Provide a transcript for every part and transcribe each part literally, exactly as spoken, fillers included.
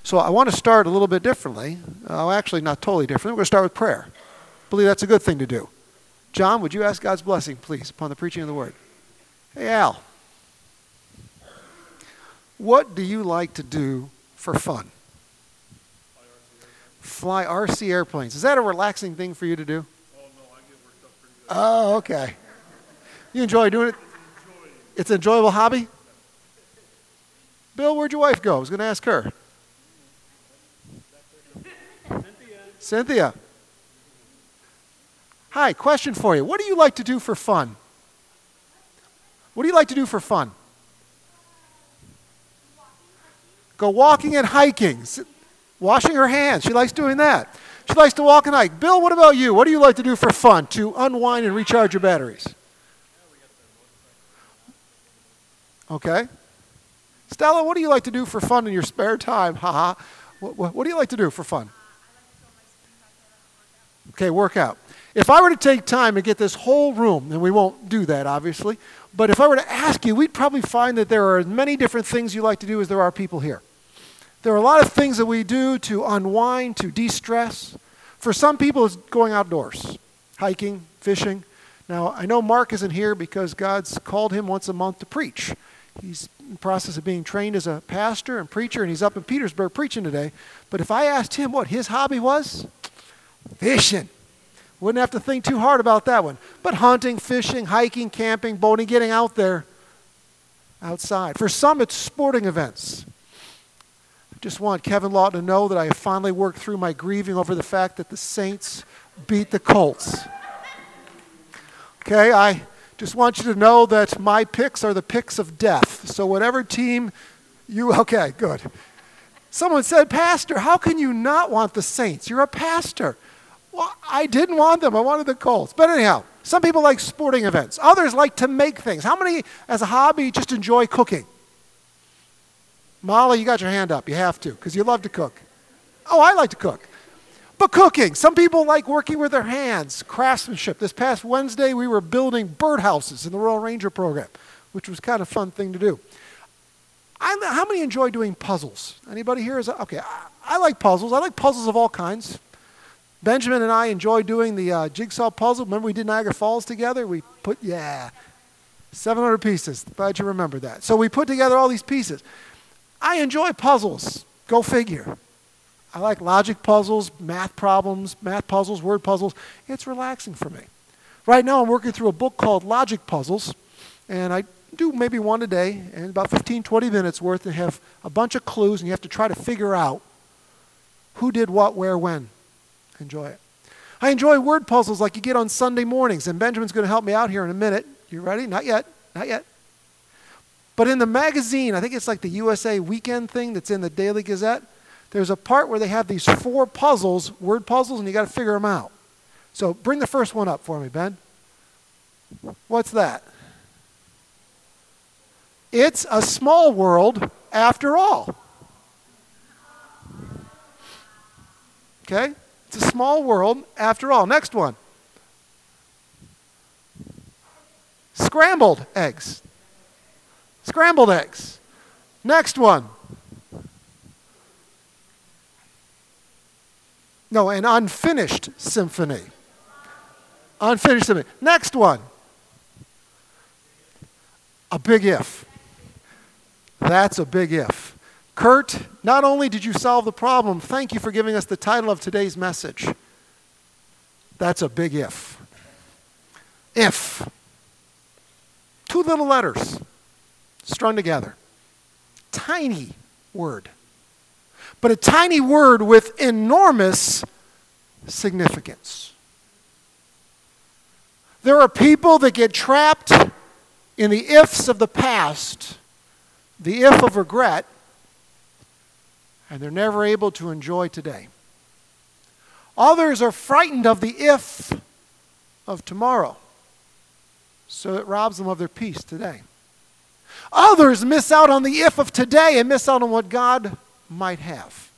So I want to start a little bit differently. Uh, actually, not totally different. We're going to start with prayer. I believe that's a good thing to do. John, would you ask God's blessing, please, upon the preaching of the word? Hey, Al. What do you like to do for fun? Fly R C airplanes. Is that a relaxing thing for you to do? Oh, no, I get worked up pretty good. Oh, okay. You enjoy doing it? It's an enjoyable hobby? Bill, where'd your wife go? I was going to ask her. Cynthia. Cynthia. Hi, question for you. What do you like to do for fun? What do you like to do for fun? Go walking and hiking. Washing her hands. She likes doing that. She likes to walk and hike. Bill, what about you? What do you like to do for fun to unwind and recharge your batteries? Okay. Stella, what do you like to do for fun in your spare time? Haha. What, what, what do you like to do for fun? Okay, work out. If I were to take time and get this whole room, and we won't do that obviously, but if I were to ask you, we'd probably find that there are as many different things you like to do as there are people here. There are a lot of things that we do to unwind, to de-stress. For some people, it's going outdoors, hiking, fishing. Now, I know Mark isn't here because God's called him once a month to preach. He's in the process of being trained as a pastor and preacher, and he's up in Petersburg preaching today. But if I asked him what his hobby was, fishing. Wouldn't have to think too hard about that one. But hunting, fishing, hiking, camping, boating, getting out there outside. For some, it's sporting events. I just want Kevin Lawton to know that I have finally worked through my grieving over the fact that the Saints beat the Colts. Okay, I just want you to know that my picks are the picks of death. So whatever team you, okay, good. Someone said, Pastor, how can you not want the Saints? You're a pastor. Well, I didn't want them. I wanted the Colts. But anyhow, some people like sporting events. Others like to make things. How many, as a hobby, just enjoy cooking? Molly, you got your hand up. You have to, because you love to cook. Oh, I like to cook. But cooking, some people like working with their hands, craftsmanship. This past Wednesday, we were building birdhouses in the Royal Ranger program, which was kind of a fun thing to do. I, how many enjoy doing puzzles? Anybody here is, okay, I, I like puzzles. I like puzzles of all kinds. Benjamin and I enjoy doing the uh, jigsaw puzzle. Remember we did Niagara Falls together? We put, yeah, seven hundred pieces. Glad you remember that. So we put together all these pieces. I enjoy puzzles. Go figure. I like logic puzzles, math problems, math puzzles, word puzzles. It's relaxing for me. Right now I'm working through a book called Logic Puzzles, and I do maybe one a day, and about fifteen, twenty minutes worth, and have a bunch of clues, and you have to try to figure out who did what, where, when. Enjoy it. I enjoy word puzzles like you get on Sunday mornings, and Benjamin's going to help me out here in a minute. You ready? Not yet. Not yet. But in the magazine, I think it's like the U S A Weekend thing that's in the Daily Gazette, there's a part where they have these four puzzles, word puzzles, and you got to figure them out. So bring the first one up for me, Ben. What's that? It's a small world after all. Okay? It's a small world after all. Next one. Scrambled eggs. Scrambled eggs. Next one. No, an unfinished symphony. Unfinished symphony. Next one. A big if. That's a big if. Kurt, not only did you solve the problem, thank you for giving us the title of today's message. That's a big if. If. Two little letters strung together. Tiny word. But a tiny word with enormous significance. There are people that get trapped in the ifs of the past, the if of regret, and they're never able to enjoy today. Others are frightened of the if of tomorrow, so it robs them of their peace today. Others miss out on the if of today and miss out on what God might have.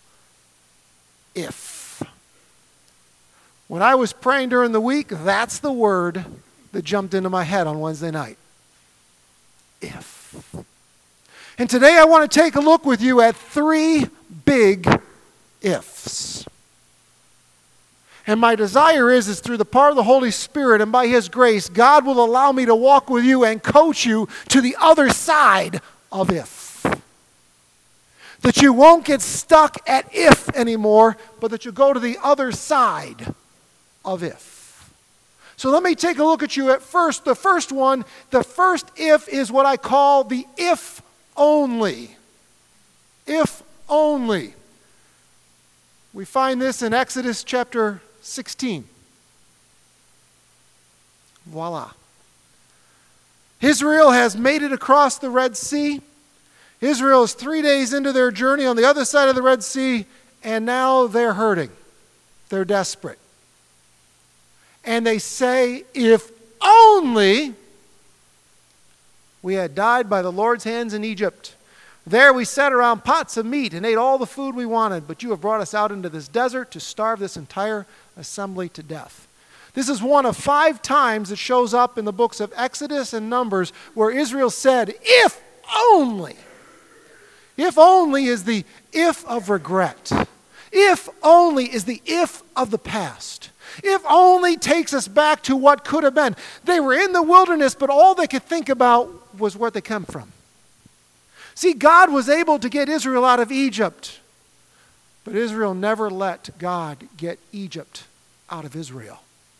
If. When I was praying during the week, that's the word that jumped into my head on Wednesday night. If. And today I want to take a look with you at three big ifs. And my desire is, is through the power of the Holy Spirit and by His grace, God will allow me to walk with you and coach you to the other side of if. That you won't get stuck at if anymore, but that you go to the other side of if. So let me take a look at you at first. The first one, the first if is what I call the if only. If only. We find this in Exodus chapter sixteen. Voila. Israel has made it across the Red Sea. Israel is three days into their journey on the other side of the Red Sea, and now they're hurting. They're desperate. And they say, if only we had died by the Lord's hands in Egypt. There we sat around pots of meat and ate all the food we wanted, but you have brought us out into this desert to starve this entire assembly to death. This is one of five times it shows up in the books of Exodus and Numbers where Israel said, if only. If only is the if of regret. If only is the if of the past. If only takes us back to what could have been. They were in the wilderness, but all they could think about was where they come from. See, God was able to get Israel out of Egypt, but Israel never let God get Egypt out of Israel.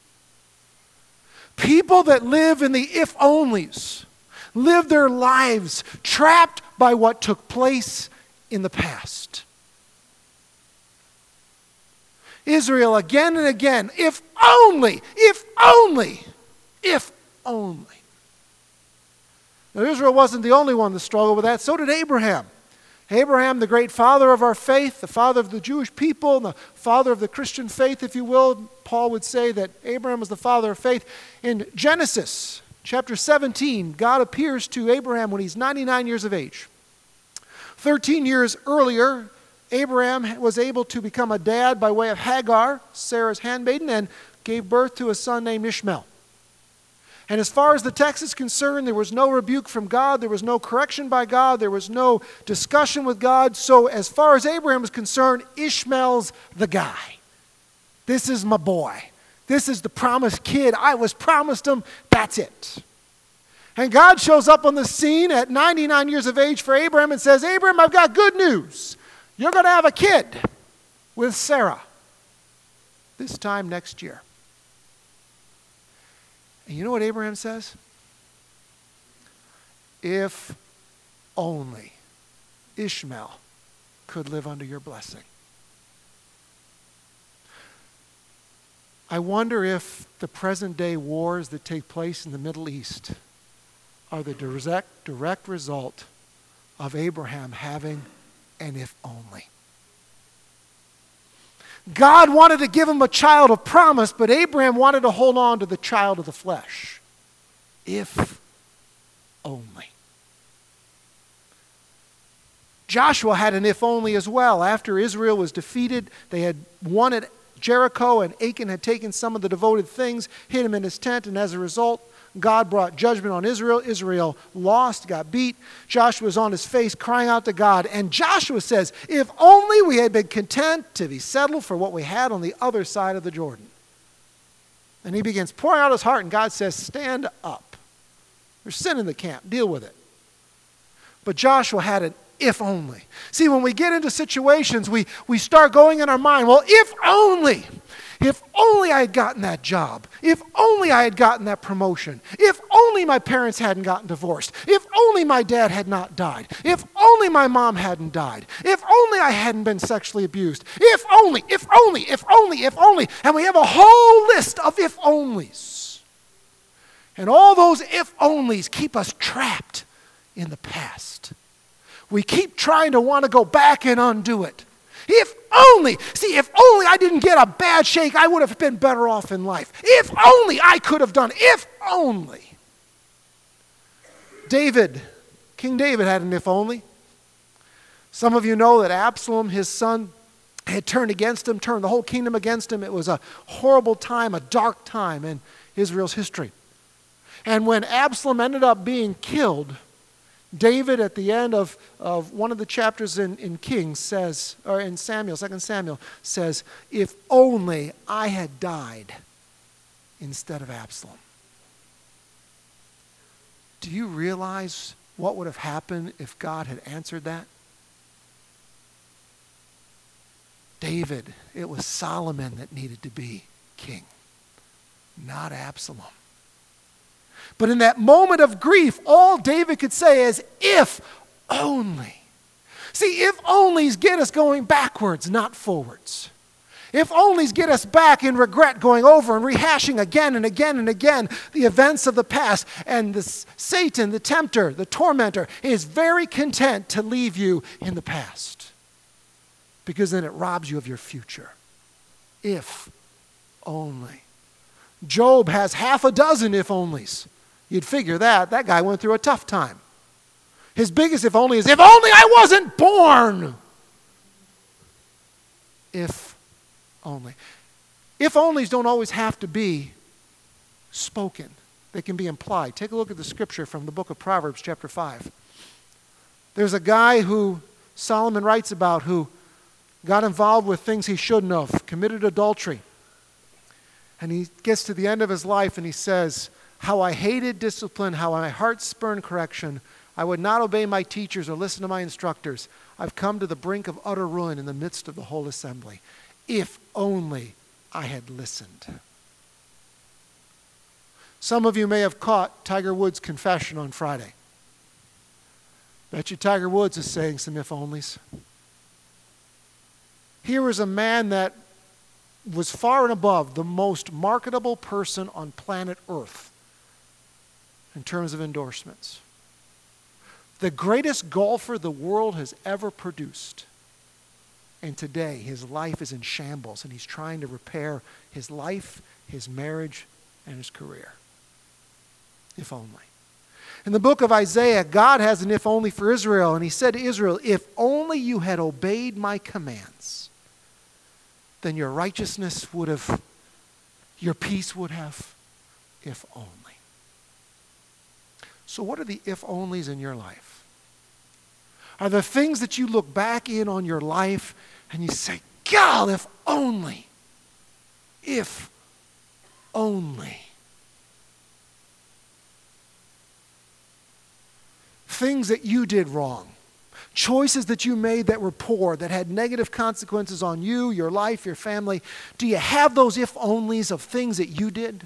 People that live in the if-onlys live their lives trapped by what took place in the past. Israel again and again, if only, if only, if only. Now, Israel wasn't the only one that struggled with that. So did Abraham. Abraham, the great father of our faith, the father of the Jewish people, and the father of the Christian faith, if you will. Paul would say that Abraham was the father of faith. In Genesis chapter seventeen, God appears to Abraham when he's ninety-nine years of age. Thirteen years earlier, Abraham was able to become a dad by way of Hagar, Sarah's handmaiden, and gave birth to a son named Ishmael. And as far as the text is concerned, there was no rebuke from God. There was no correction by God. There was no discussion with God. So as far as Abraham is concerned, Ishmael's the guy. This is my boy. This is the promised kid. I was promised him. That's it. And God shows up on the scene at ninety-nine years of age for Abraham and says, Abraham, I've got good news. You're going to have a kid with Sarah this time next year. And you know what Abraham says? If only Ishmael could live under your blessing. I wonder if the present day wars that take place in the Middle East are the direct, direct result of Abraham having an if only. God wanted to give him a child of promise, but Abraham wanted to hold on to the child of the flesh. If only. Joshua had an if only as well. After Israel was defeated, they had won at Jericho, and Achan had taken some of the devoted things, hid him in his tent, and as a result, God brought judgment on Israel. Israel lost, got beat. Joshua was on his face crying out to God. And Joshua says, if only we had been content to be settled for what we had on the other side of the Jordan. And he begins pouring out his heart, and God says, stand up. There's sin in the camp. Deal with it. But Joshua had an if only. See, when we get into situations, we, we start going in our mind, well, if only. If only I had gotten that job. If only I had gotten that promotion. If only my parents hadn't gotten divorced. If only my dad had not died. If only my mom hadn't died. If only I hadn't been sexually abused. If only, if only, if only, if only. And we have a whole list of if onlys. And all those if onlys keep us trapped in the past. We keep trying to want to go back and undo it. If only, see, if only I didn't get a bad shake, I would have been better off in life. If only I could have done, if only. David, King David had an if only. Some of you know that Absalom, his son, had turned against him, turned the whole kingdom against him. It was a horrible time, a dark time in Israel's history. And when Absalom ended up being killed, David, at the end of, of one of the chapters in, in Kings, says, or in Samuel, Second Samuel, says, if only I had died instead of Absalom. Do you realize what would have happened if God had answered that? David, it was Solomon that needed to be king, not Absalom. But in that moment of grief, all David could say is, if only. See, if onlys get us going backwards, not forwards. If onlys get us back in regret, going over and rehashing again and again and again the events of the past. And the Satan, the tempter, the tormentor, is very content to leave you in the past, because then it robs you of your future. If only. Job has half a dozen if onlys. You'd figure that. That guy went through a tough time. His biggest if only is, if only I wasn't born. If only. If onlys don't always have to be spoken. They can be implied. Take a look at the scripture from the book of Proverbs, chapter five. There's a guy who Solomon writes about who got involved with things he shouldn't have, committed adultery. And he gets to the end of his life and he says, how I hated discipline, how my heart spurned correction. I would not obey my teachers or listen to my instructors. I've come to the brink of utter ruin in the midst of the whole assembly. If only I had listened. Some of you may have caught Tiger Woods' confession on Friday. Bet you Tiger Woods is saying some if-onlys. Here is a man that was far and above the most marketable person on planet Earth in terms of endorsements. The greatest golfer the world has ever produced. And today, his life is in shambles, and he's trying to repair his life, his marriage, and his career. If only. In the book of Isaiah, God has an if only for Israel, and he said to Israel, if only you had obeyed my commands, then your righteousness would have, your peace would have, if only. So what are the if-onlys in your life? Are the things that you look back in on your life and you say, God, if only, if only. Things that you did wrong. Choices that you made that were poor, that had negative consequences on you, your life, your family. Do you have those if-onlys of things that you did?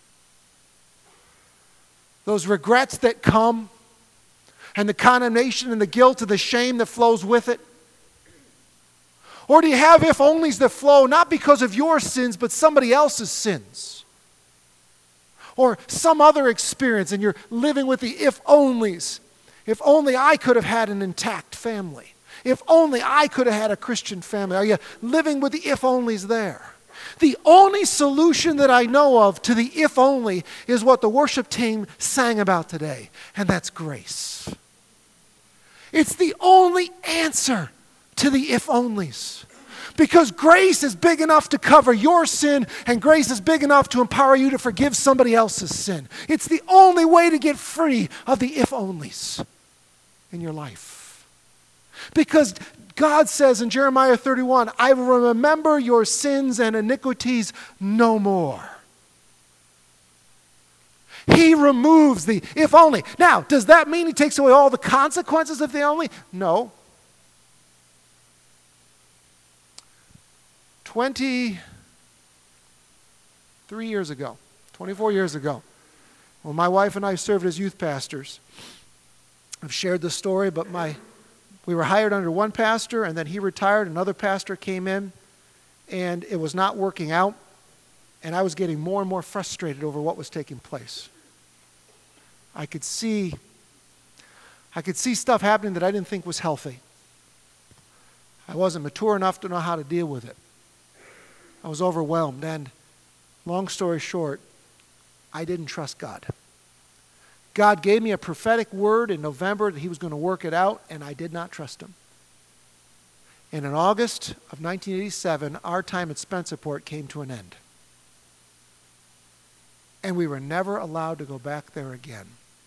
Those regrets that come, and the condemnation and the guilt and the shame that flows with it? Or do you have if-onlys that flow not because of your sins, but somebody else's sins? Or some other experience, and you're living with the if-onlys. If only I could have had an intact family. If only I could have had a Christian family. Are you living with the if-onlys there? The only solution that I know of to the if-only is what the worship team sang about today, and that's grace. It's the only answer to the if-onlys. Because grace is big enough to cover your sin, and grace is big enough to empower you to forgive somebody else's sin. It's the only way to get free of the if-onlys in your life. Because God says in Jeremiah thirty-one, I will remember your sins and iniquities no more. He removes the if only. Now, does that mean he takes away all the consequences of the only? No. twenty-three years ago, twenty-four years ago, when my wife and I served as youth pastors, I've shared this story, but my we were hired under one pastor, and then he retired, another pastor came in, and it was not working out, and I was getting more and more frustrated over what was taking place. I could see, I could see stuff happening that I didn't think was healthy. I wasn't mature enough to know how to deal with it. I was overwhelmed, and long story short, I didn't trust God. God gave me a prophetic word in November that he was going to work it out, and I did not trust him. And in August of nineteen eighty-seven, our time at Spencerport came to an end. And we were never allowed to go back there again.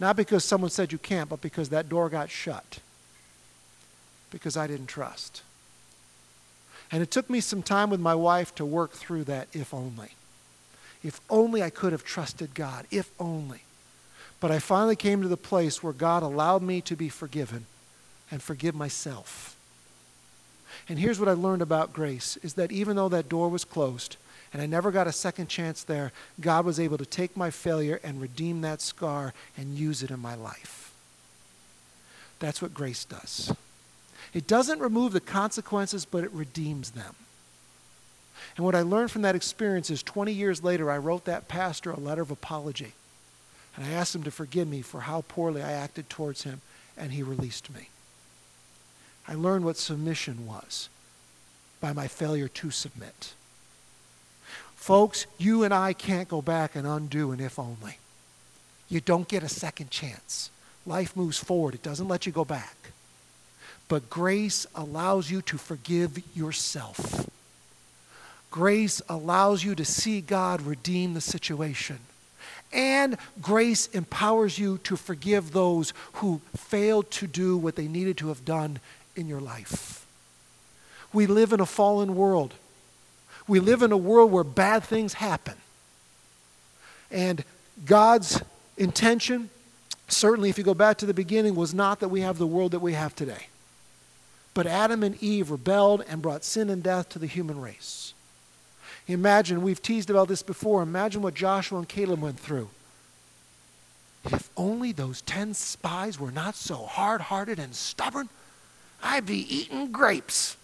Not because someone said you can't, but because that door got shut. Because I didn't trust. And it took me some time with my wife to work through that if only. If only I could have trusted God. If only. But I finally came to the place where God allowed me to be forgiven and forgive myself. And here's what I learned about grace, is that even though that door was closed and I never got a second chance there, God was able to take my failure and redeem that scar and use it in my life. That's what grace does. It doesn't remove the consequences, but it redeems them. And what I learned from that experience is twenty years later, I wrote that pastor a letter of apology. And I asked him to forgive me for how poorly I acted towards him, and he released me. I learned what submission was by my failure to submit. Folks, you and I can't go back and undo an if only. You don't get a second chance. Life moves forward. It doesn't let you go back. But grace allows you to forgive yourself. Grace allows you to see God redeem the situation. And grace empowers you to forgive those who failed to do what they needed to have done in your life. We live in a fallen world. We live in a world where bad things happen. And God's intention, certainly if you go back to the beginning, was not that we have the world that we have today. But Adam and Eve rebelled and brought sin and death to the human race. Imagine, we've teased about this before, imagine what Joshua and Caleb went through. If only those ten spies were not so hard-hearted and stubborn, I'd be eating grapes.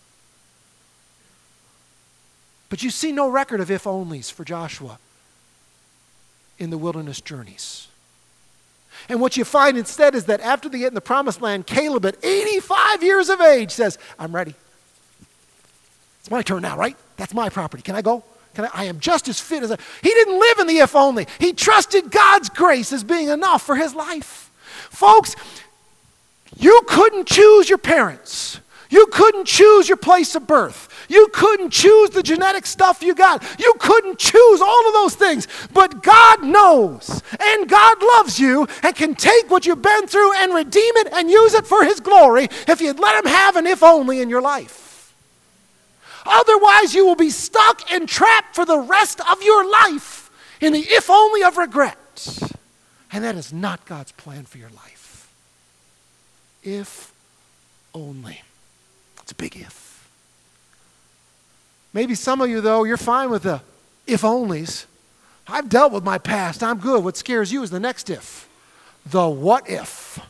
But you see no record of if-onlys for Joshua in the wilderness journeys. And what you find instead is that after they get in the promised land, Caleb at eighty-five years of age says, I'm ready. It's my turn now, right? That's my property. Can I go? Can I? I am just as fit as I. He didn't live in the if only. He trusted God's grace as being enough for his life. Folks, you couldn't choose your parents. You couldn't choose your place of birth. You couldn't choose the genetic stuff you got. You couldn't choose all of those things. But God knows, and God loves you, and can take what you've been through and redeem it and use it for his glory if you'd let him have an if only in your life. Otherwise, you will be stuck and trapped for the rest of your life in the if only of regret. And that is not God's plan for your life. If only. It's a big if. Maybe some of you, though, you're fine with the if-onlys. I've dealt with my past. I'm good. What scares you is the next if. The what if.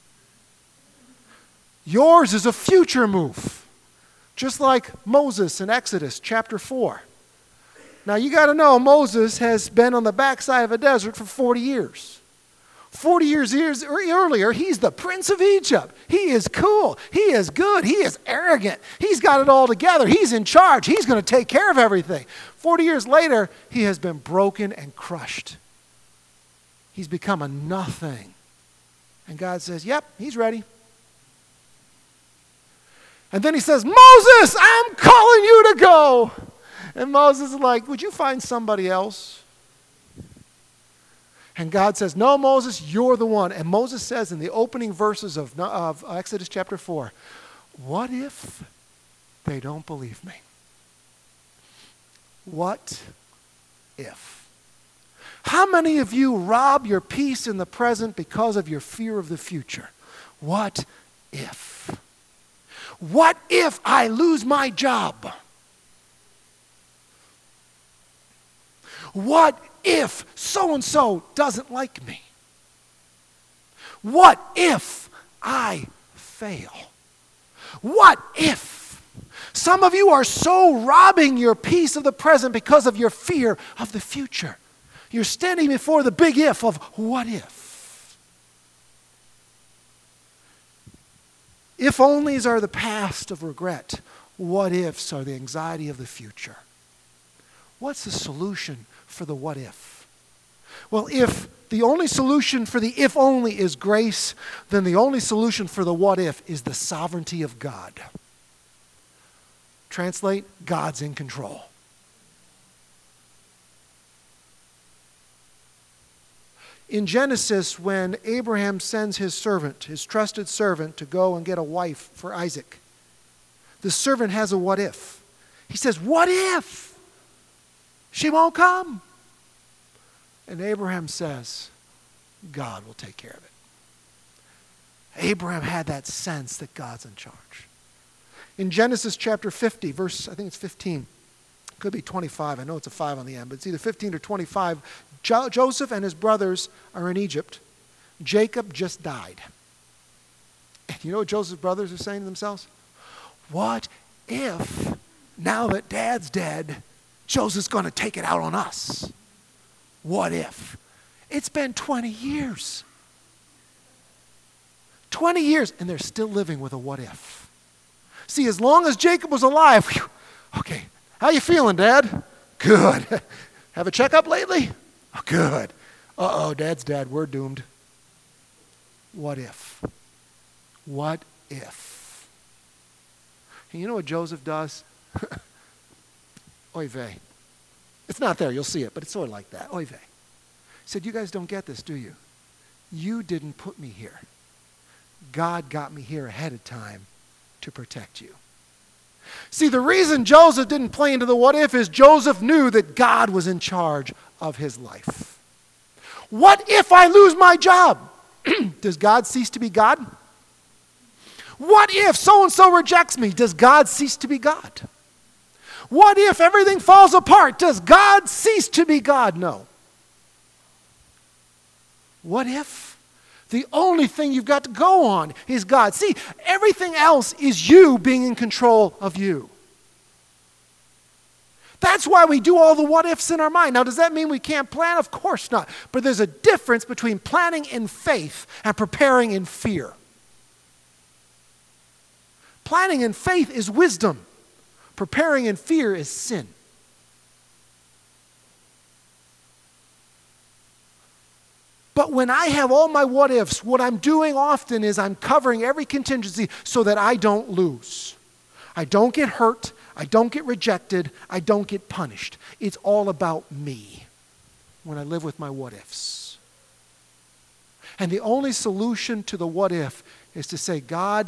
Yours is a future move. Just like Moses in Exodus chapter four. Now, you got to know, Moses has been on the backside of a desert for forty years. forty years, years earlier, he's the prince of Egypt. He is cool. He is good. He is arrogant. He's got it all together. He's in charge. He's going to take care of everything. forty years later, he has been broken and crushed. He's become a nothing. And God says, yep, he's ready. And then he says, Moses, I'm calling you to go. And Moses is like, would you find somebody else? And God says, no, Moses, you're the one. And Moses says in the opening verses of, of Exodus chapter four, what if they don't believe me? What if? How many of you rob your peace in the present because of your fear of the future? What if? What if I lose my job? What if so-and-so doesn't like me? What if I fail? What if? Some of you are so robbing your peace of the present because of your fear of the future. You're standing before the big if of what if? If onlys are the past of regret. What ifs are the anxiety of the future. What's the solution for the what if? Well, if the only solution for the if only is grace, then the only solution for the what if is the sovereignty of God. Translate, God's in control. In Genesis, when Abraham sends his servant, his trusted servant, to go and get a wife for Isaac, the servant has a what if. He says, what if she won't come? And Abraham says, God will take care of it. Abraham had that sense that God's in charge. In Genesis chapter fifty, verse, I think it's fifteen, could be twenty-five, I know it's a five on the end, but it's either fifteen or twenty-five. Jo- Joseph and his brothers are in Egypt. Jacob just died. And you know what Joseph's brothers are saying to themselves? What if, now that Dad's dead, Joseph's going to take it out on us? What if? It's been twenty years. twenty years, and they're still living with a what if. See, as long as Jacob was alive, whew, okay, how you feeling, Dad? Good. Have a checkup lately? Oh, good. Uh-oh, Dad's dead. We're doomed. What if? What if? And you know what Joseph does? Oy vey. It's not there. You'll see it, but it's sort of like that. Oy vey. He said, you guys don't get this, do you? You didn't put me here. God got me here ahead of time to protect you. See, the reason Joseph didn't play into the what if is Joseph knew that God was in charge of his life. What if I lose my job? Does God cease to be God? What if so-and-so rejects me? Does God cease to be God? What if everything falls apart? Does God cease to be God? No. What if? The only thing you've got to go on is God. See, everything else is you being in control of you. That's why we do all the what ifs in our mind. Now, does that mean we can't plan? Of course not. But there's a difference between planning in faith and preparing in fear. Planning in faith is wisdom. Preparing in fear is sin. But when I have all my what ifs, what I'm doing often is I'm covering every contingency so that I don't lose. I don't get hurt. I don't get rejected. I don't get punished. It's all about me when I live with my what ifs. And the only solution to the what if is to say, God,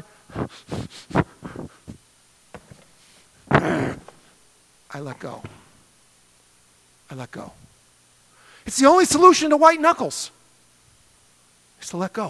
I let go. I let go. It's the only solution to white knuckles. Is to let go.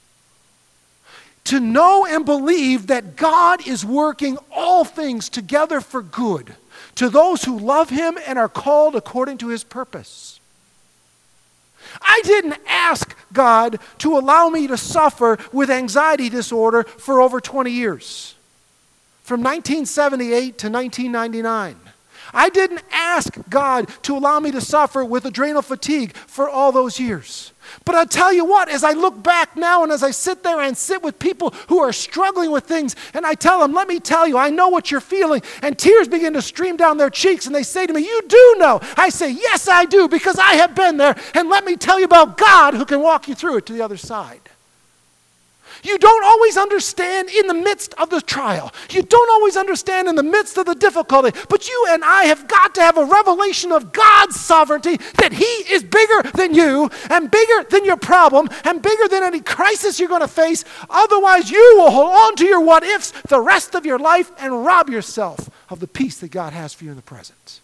To know and believe that God is working all things together for good to those who love him and are called according to his purpose. I didn't ask God to allow me to suffer with anxiety disorder for over twenty years, from nineteen seventy-eight to nineteen ninety-nine. I didn't ask God to allow me to suffer with adrenal fatigue for all those years. But I tell you what, as I look back now and as I sit there and sit with people who are struggling with things, and I tell them, let me tell you, I know what you're feeling, and tears begin to stream down their cheeks, and they say to me, you do know. I say, yes, I do, because I have been there, and let me tell you about God who can walk you through it to the other side. You don't always understand in the midst of the trial. You don't always understand in the midst of the difficulty. But you and I have got to have a revelation of God's sovereignty, that he is bigger than you and bigger than your problem and bigger than any crisis you're going to face. Otherwise, you will hold on to your what ifs the rest of your life and rob yourself of the peace that God has for you in the present.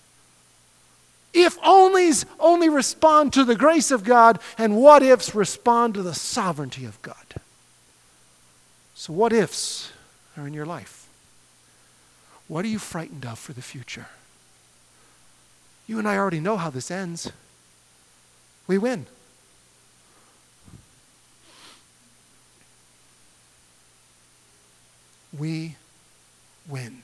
If onlys only respond to the grace of God, and what ifs respond to the sovereignty of God. So what ifs are in your life? What are you frightened of for the future? You and I already know how this ends. We win. We win.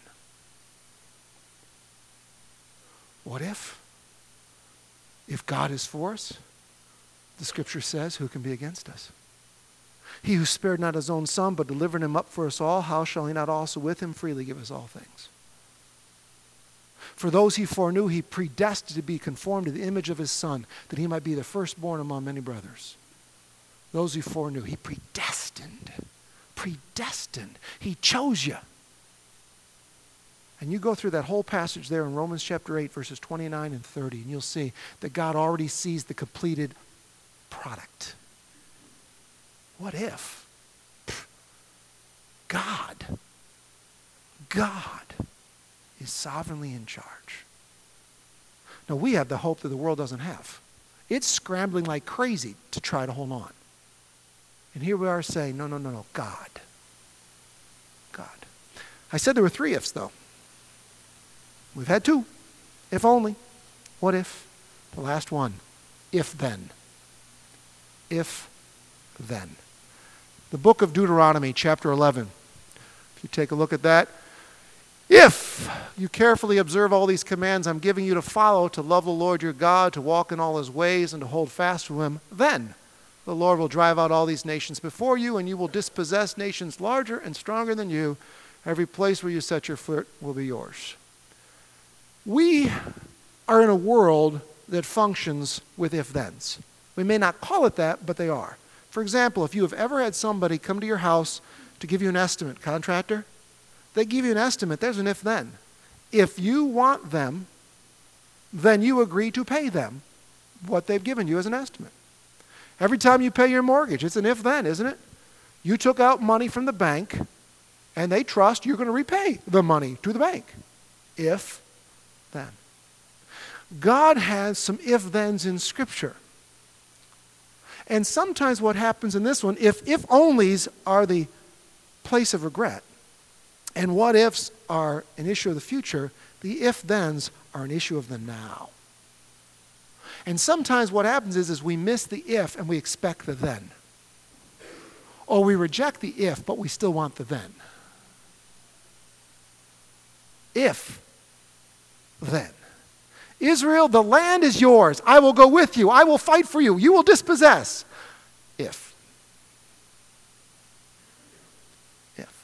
What if? If God is for us, the scripture says, who can be against us? He who spared not his own son, but delivered him up for us all, how shall he not also with him freely give us all things? For those he foreknew, he predestined to be conformed to the image of his son, that he might be the firstborn among many brothers. Those he foreknew, he predestined. Predestined. He chose you. And you go through that whole passage there in Romans chapter eight, verses twenty-nine and thirty, and you'll see that God already sees the completed product. What if? Pfft. God, God is sovereignly in charge. Now, we have the hope that the world doesn't have. It's scrambling like crazy to try to hold on. And here we are saying, no, no, no, no, God. God. I said there were three ifs, though. We've had two. If only. What if? The last one. If then. If then. The book of Deuteronomy, chapter eleven. If you take a look at that. If you carefully observe all these commands I'm giving you to follow, to love the Lord your God, to walk in all his ways, and to hold fast to him, then the Lord will drive out all these nations before you, and you will dispossess nations larger and stronger than you. Every place where you set your foot will be yours. We are in a world that functions with if-thens. We may not call it that, but they are. For example, if you have ever had somebody come to your house to give you an estimate, contractor, they give you an estimate, there's an if-then. If you want them, then you agree to pay them what they've given you as an estimate. Every time you pay your mortgage, it's an if-then, isn't it? You took out money from the bank, and they trust you're going to repay the money to the bank. If then. God has some if-thens in Scripture. And sometimes what happens in this one, if if-onlys are the place of regret, and what-ifs are an issue of the future, the if-thens are an issue of the now. And sometimes what happens is, is we miss the if and we expect the then. Or we reject the if, but we still want the then. If, then. Israel, the land is yours. I will go with you. I will fight for you. You will dispossess. If. If.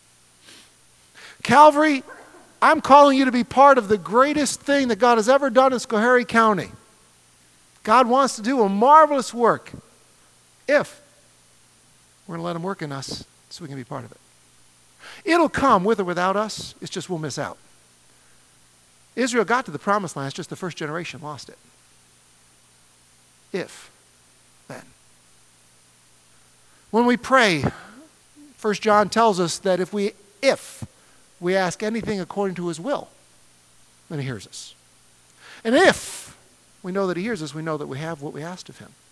Calvary, I'm calling you to be part of the greatest thing that God has ever done in Schoharie County. God wants to do a marvelous work. If. We're going to let him work in us so we can be part of it. It'll come with or without us. It's just we'll miss out. Israel got to the promised land. It's just the first generation lost it. If, then. When we pray, First John tells us that if we, if we ask anything according to his will, then he hears us. And if we know that he hears us, we know that we have what we asked of him.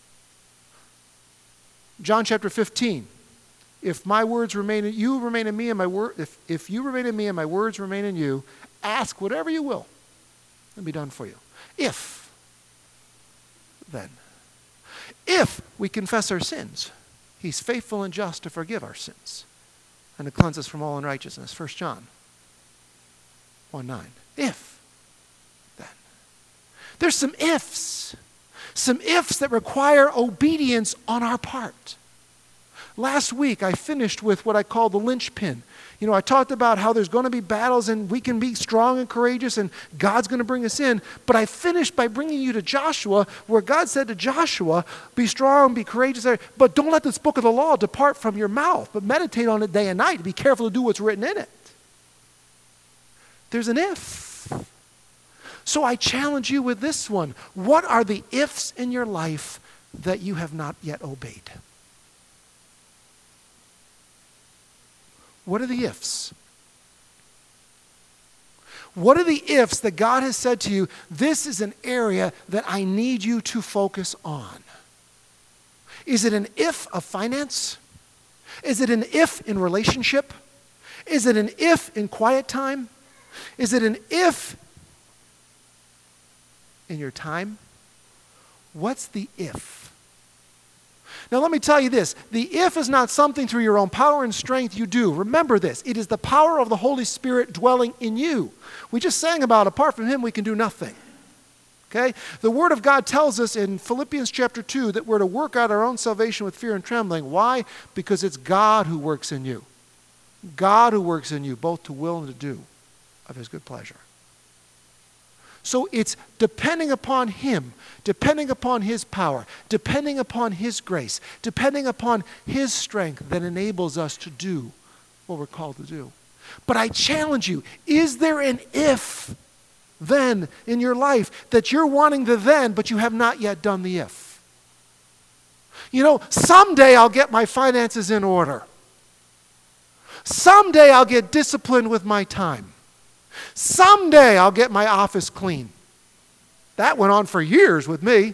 John chapter fifteen. If my words remain in you, remain in me, and my word, if, if you remain in me and my words remain in you, ask whatever you will, and be done for you. If, then. If we confess our sins, he's faithful and just to forgive our sins and to cleanse us from all unrighteousness. First John one nine. If, then. There's some ifs. Some ifs that require obedience on our part. Last week, I finished with what I call the linchpin. You know, I talked about how there's going to be battles and we can be strong and courageous and God's going to bring us in. But I finished by bringing you to Joshua, where God said to Joshua, be strong, be courageous, but don't let this book of the law depart from your mouth, but meditate on it day and night. Be careful to do what's written in it. There's an if. So I challenge you with this one. What are the ifs in your life that you have not yet obeyed? What are the ifs? What are the ifs that God has said to you, this is an area that I need you to focus on? Is it an if of finance? Is it an if in relationship? Is it an if in quiet time? Is it an if in your time? What's the if? Now let me tell you this, the if is not something through your own power and strength you do. Remember this, it is the power of the Holy Spirit dwelling in you. We just sang about, apart from him we can do nothing. Okay? The Word of God tells us in Philippians chapter two that we're to work out our own salvation with fear and trembling. Why? Because it's God who works in you. God who works in you, both to will and to do of his good pleasure. So it's depending upon him, depending upon his power, depending upon his grace, depending upon his strength that enables us to do what we're called to do. But I challenge you, is there an if then in your life that you're wanting the then, but you have not yet done the if? You know, someday I'll get my finances in order. Someday I'll get disciplined with my time. Someday I'll get my office clean. That went on for years with me.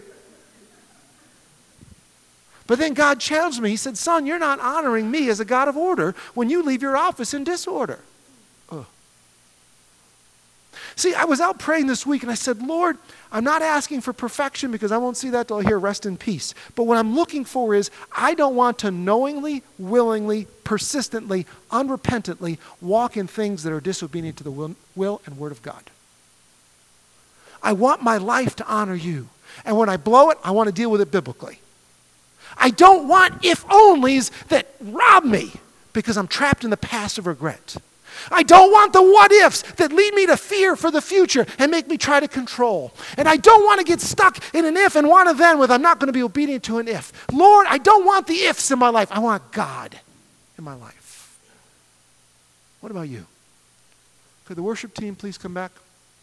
But then God challenged me. He said, son, you're not honoring me as a God of order when you leave your office in disorder. Ugh. See, I was out praying this week and I said, Lord, I'm not asking for perfection because I won't see that till I hear rest in peace. But what I'm looking for is I don't want to knowingly, willingly, persistently, unrepentantly walk in things that are disobedient to the will, will and word of God. I want my life to honor you. And when I blow it, I want to deal with it biblically. I don't want if-onlys that rob me because I'm trapped in the past of regret. I don't want the what-ifs that lead me to fear for the future and make me try to control. And I don't want to get stuck in an if and want a then with I'm not going to be obedient to an if. Lord, I don't want the ifs in my life. I want God in my life. What about you? Could the worship team please come back?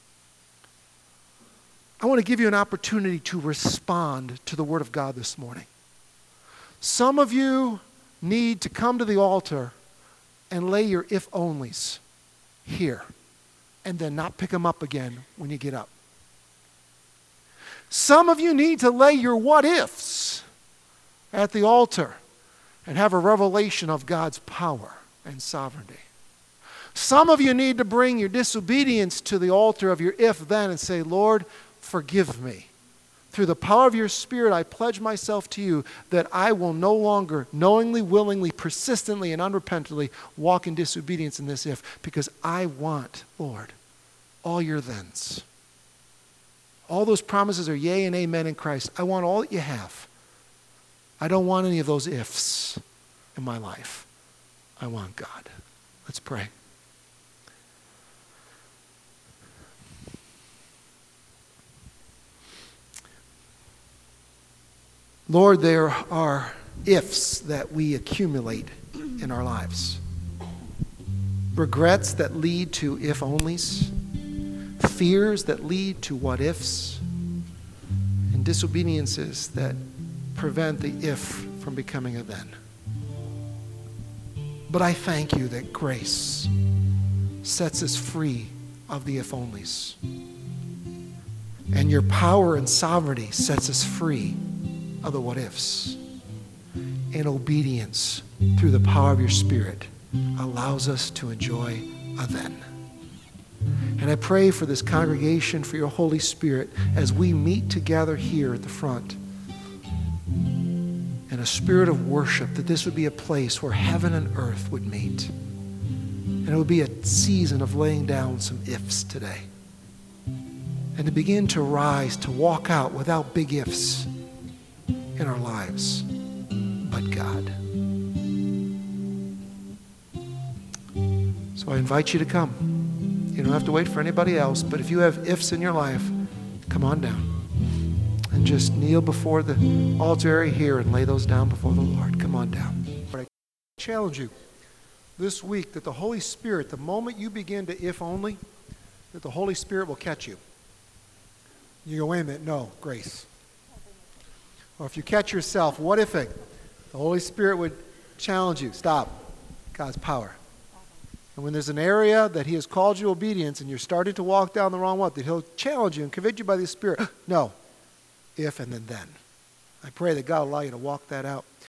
I want to give you an opportunity to respond to the Word of God this morning. Some of you need to come to the altar and lay your if-onlys here and then not pick them up again when you get up. Some of you need to lay your what-ifs at the altar and have a revelation of God's power and sovereignty. Some of you need to bring your disobedience to the altar of your if-then and say, Lord, forgive me. Through the power of your Spirit, I pledge myself to you that I will no longer knowingly, willingly, persistently, and unrepentantly walk in disobedience in this if, because I want, Lord, all your thens. All those promises are yea and amen in Christ. I want all that you have. I don't want any of those ifs in my life. I want God. Let's pray. Lord, there are ifs that we accumulate in our lives. Regrets that lead to if-onlys. Fears that lead to what-ifs. And disobediences that prevent the if from becoming a then. But I thank you that grace sets us free of the if-onlys. And your power and sovereignty sets us free of the what-ifs. And obedience through the power of your Spirit allows us to enjoy a then. And I pray for this congregation, for your Holy Spirit, as we meet together here at the front in a spirit of worship, that this would be a place where heaven and earth would meet. And it would be a season of laying down some ifs today. And to begin to rise, to walk out without big ifs in our lives, but God. So I invite you to come. You don't have to wait for anybody else, but if you have ifs in your life, come on down and just kneel before the altar area here and lay those down before the Lord. Come on down. I challenge you this week that the Holy Spirit, the moment you begin to if only, that the Holy Spirit will catch you. You go, wait a minute, no, grace. Or if you catch yourself, what ifing? The Holy Spirit would challenge you. Stop. God's power. And when there's an area that he has called you obedience and you're starting to walk down the wrong one, that he'll challenge you and convict you by the Spirit. No. If and then then. I pray that God will allow you to walk that out.